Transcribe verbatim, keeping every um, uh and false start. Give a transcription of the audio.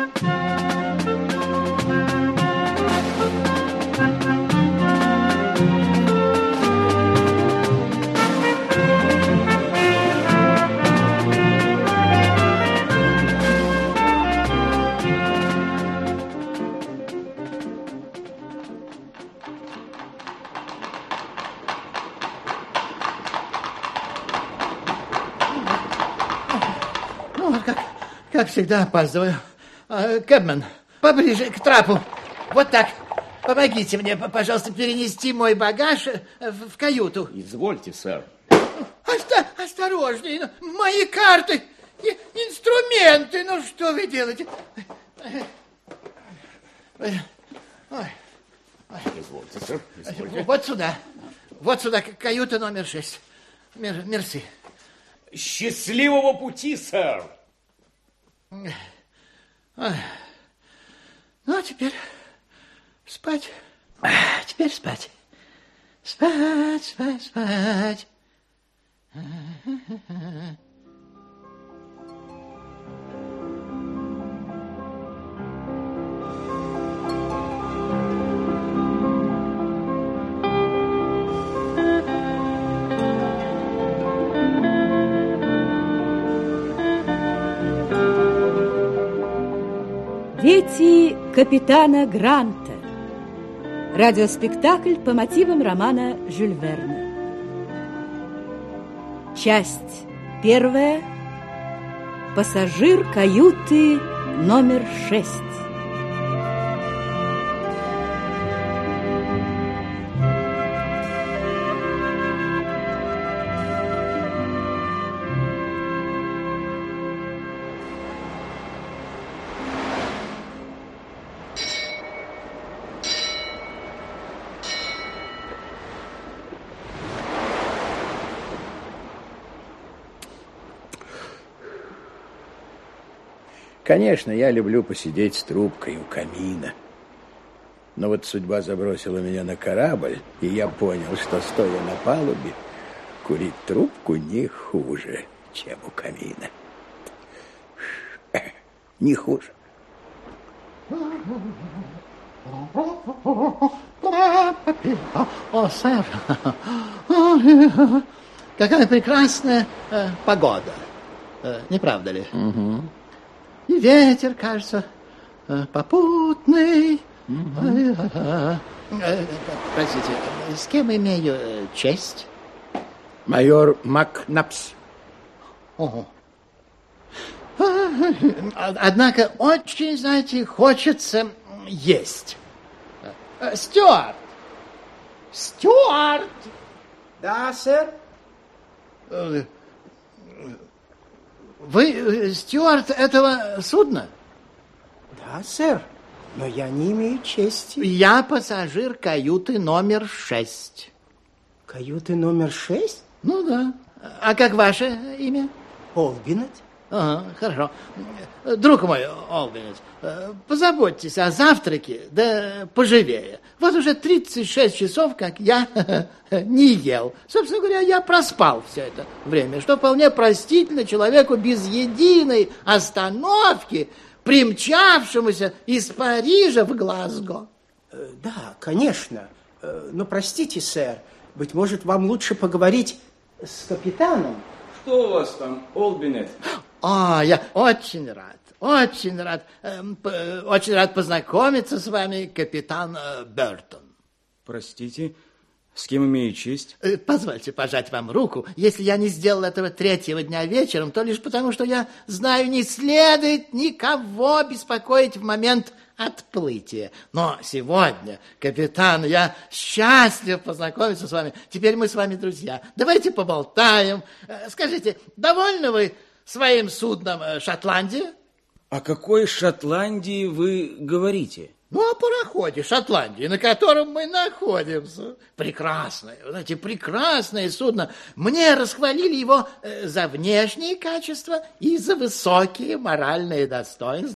Как всегда, опаздываю. Кэбмен, поближе к трапу. Вот так. Помогите мне, пожалуйста, перенести мой багаж в каюту. Извольте, сэр. Оста- осторожней, мои карты, инструменты. Ну, что вы делаете? Ой. Ой. Извольте, сэр. Извольте. Вот сюда. Вот сюда, каюта номер шесть. Мер, мерси. Счастливого пути, сэр. Ну, а теперь спать. А, теперь спать. Спать, спать, спать. Дети капитана Гранта. Радиоспектакль по мотивам романа Жюль Верна. Часть первая. Пассажир каюты номер шесть. Конечно, я люблю посидеть с трубкой у камина. Но вот судьба забросила меня на корабль, и я понял, что, стоя на палубе, курить трубку не хуже, чем у камина. Не хуже. О, сэр, какая прекрасная э, погода, э, не правда ли? Угу. И ветер, кажется, э, попутный. Угу. Э, э, простите, с кем имею э, честь? Майор Макнапс. Ого. Однако очень, знаете, хочется есть. Стюарт! Стюарт! Да, сэр? Вы стюарт этого судна? Да, сэр, но я не имею чести. Я пассажир каюты номер шесть. Каюты номер шесть? Ну да. А как ваше имя? Олбинет. Ага, хорошо. Друг мой, Олбинет, позаботьтесь о завтраке, да поживее. Вот уже тридцать шесть часов, как я не ел. Собственно говоря, я проспал все это время, что вполне простительно человеку без единой остановки, примчавшемуся из Парижа в Глазго. Да, конечно. Но простите, сэр, быть может, вам лучше поговорить с капитаном? Что у вас там, Олбинет? А, я очень рад, очень рад, э, п- очень рад познакомиться с вами, капитан э, Бертон. Простите, с кем имею честь? Э, Позвольте пожать вам руку. Если я не сделал этого третьего дня вечером, то лишь потому, что я знаю, не следует никого беспокоить в момент отплытия. Но сегодня, капитан, я счастлив познакомиться с вами. Теперь мы с вами друзья. Давайте поболтаем. Э, Скажите, довольны вы своим судном э, «Шотландия»? О какой Шотландии вы говорите? Ну, о пароходе Шотландии, на котором мы находимся. Прекрасное, вы знаете, прекрасное судно. Мне расхвалили его э, за внешние качества и за высокие моральные достоинства.